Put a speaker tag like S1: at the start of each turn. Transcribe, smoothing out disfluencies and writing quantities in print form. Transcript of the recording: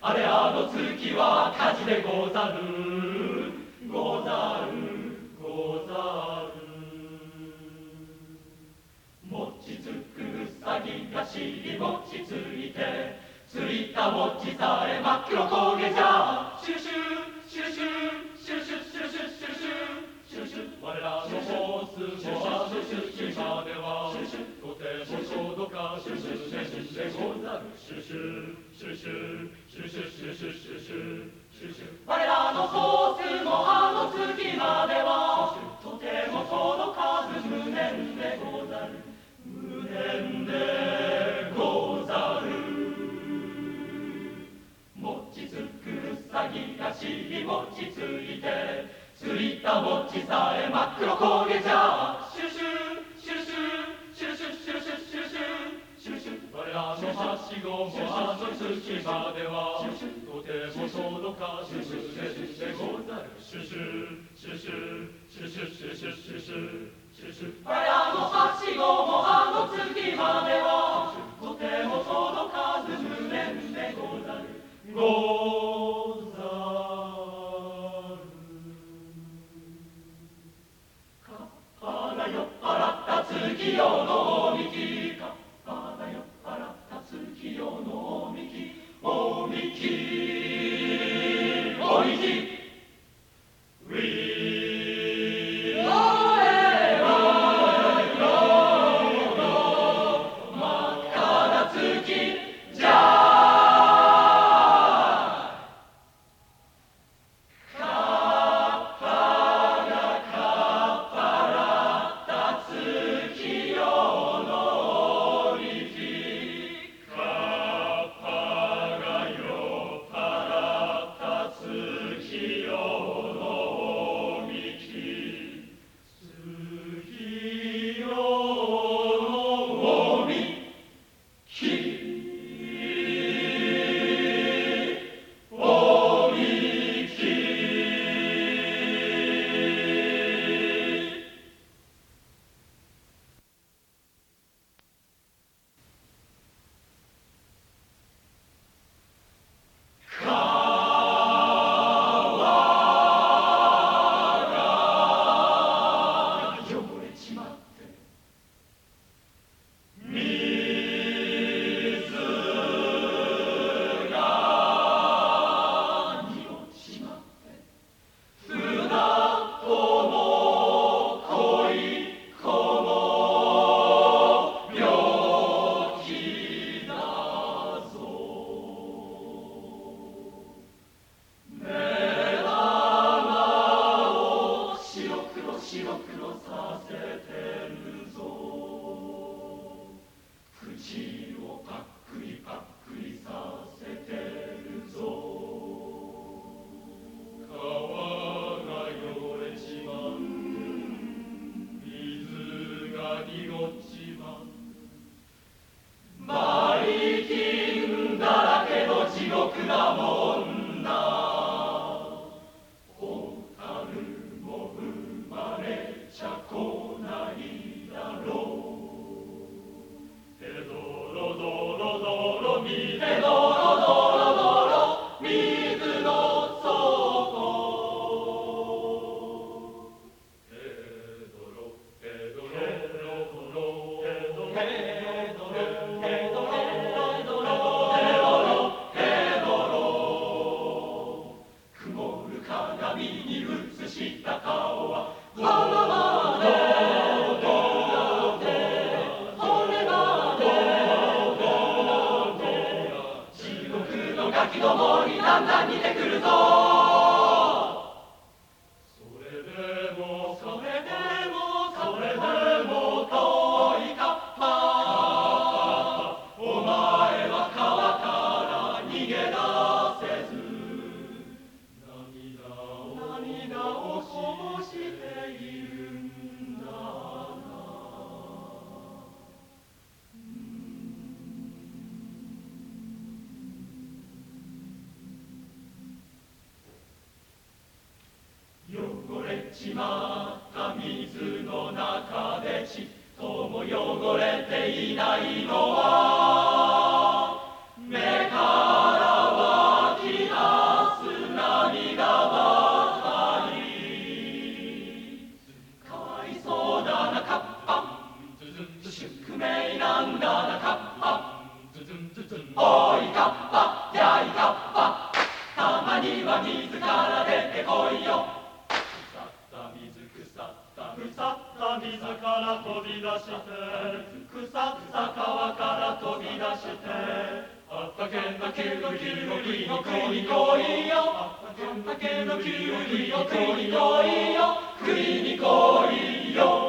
S1: あれあの月は火事でござるござるござる。餅つくうさぎが尻餅ついて、ついた餅さえ真っ黒焦げじゃ。シュルシュシュルシュシュルシュシュルシュシュルシュシュルシュ。我らのホースもあの月まではとても届かず年でござる。シュルシュシュルシュシュルシュシュルシュシュルシュシュルシュ。我らのホースもあの月まではとても届かず無念でござる無念でござる。餅つくうさぎが尻餅ついて、ついた餅さえ真っ黒焦げじゃ。シュルシュシュルシュシュルシュシュルシュシュルシュシュルシュ。我らのはしごもあの月まではとても届かず無念でござる。シュルシュシュルシュシュルシュシュルシュシュルシュシュルシュ。我らのはしごもあの月まではとても届かず無念でござるござる。カッパが酔っ払った月夜の幹、カッパが酔っ払った月夜の幹、おみきおみきウィーオエオエオエ真っ赤な月じゃ。 竹のきゅうりを食いに来いよ竹のきゅうりを食いに来いよ食いに来いよ